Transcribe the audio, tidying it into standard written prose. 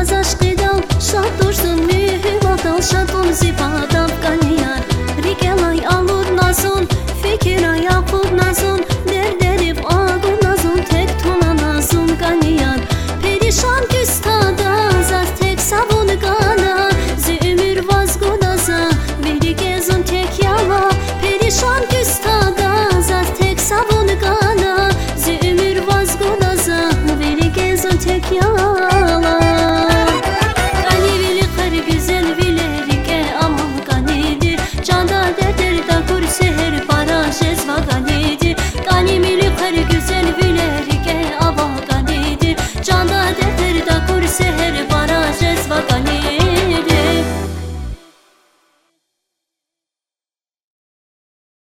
az aşkı dal, şad dursun mühim dal, şad ol zifadan kaniyar. Rikelay alud nazun, fikira yapud nazun, derderip ağun nazun, tek tola nazun kaniyar. Perişan küstada, zat tek savun gana, zümür vazgodaza, veri gezun tek yala. Perişan küstada, zat tek savun gana, zümür vazgodaza, veri gezun tek yala. Canda derdir da kur seher bara jezva gani.